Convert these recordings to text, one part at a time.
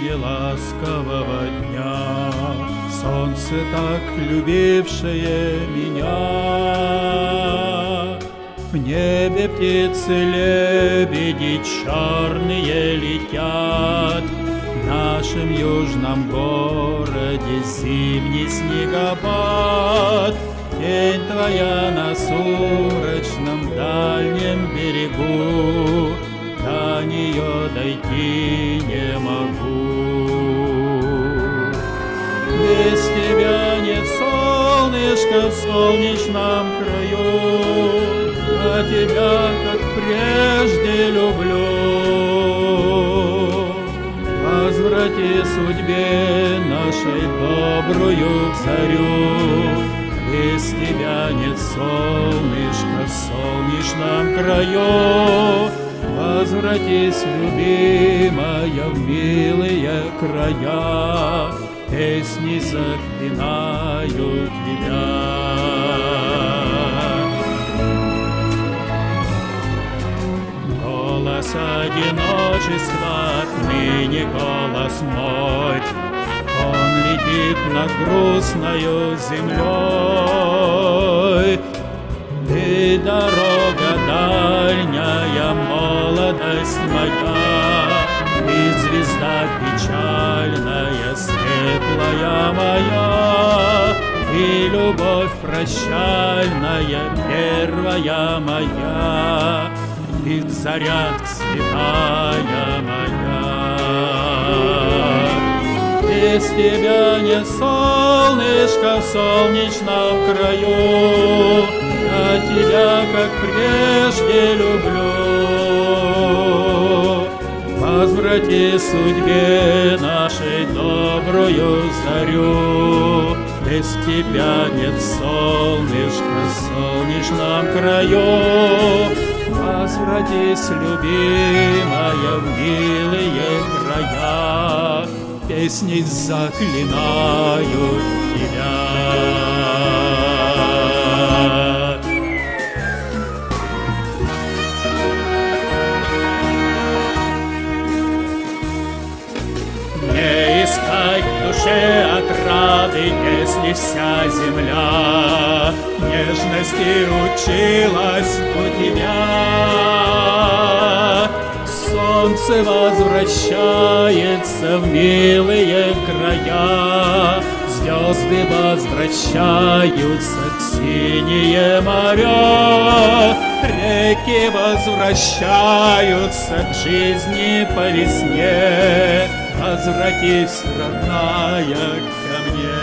песни ласкового дня, солнце, так любившее меня. В небе птицы-лебеди черные летят, в нашем южном городе зимний снегопад. Тень твоя на сумрачном дальнем берегу, до нее дойти не могу. Без тебя нет солнышка в солнечном краю, а тебя, как прежде, люблю. Возврати судьбе нашей добрую зарю, без тебя нет солнышка в солнечном краю. Возвратись, любимая, в милые края, песни заклинаю тебя. Голос одиночества, отныне голос мой, он летит над грустною землей. Ты дорога дальняя, молодость моя, ты звезда печальная, светлая моя, и любовь прощальная, первая моя, и заря святая моя. Без тебя нет солнышка в солнечном краю, я тебя, как прежде, люблю. Возврати судьбе нашей добрую зарю, без тебя нет солнышка в солнечном краю. Возвратись, любимая, в милые края, песней заклинаю тебя. Не искать в душе отрады, если вся земля нежности училась у тебя. Солнце возвращается в милые края, звезды возвращаются в синие моря, реки возвращаются к жизни по весне. Возвратись, родная, ко мне.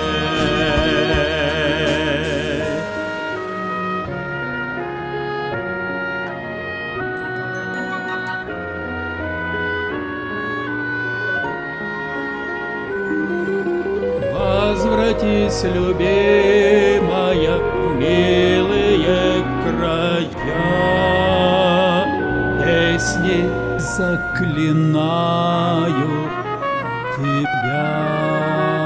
Возвратись, любимая, в милые края, песни заклинаю тебя.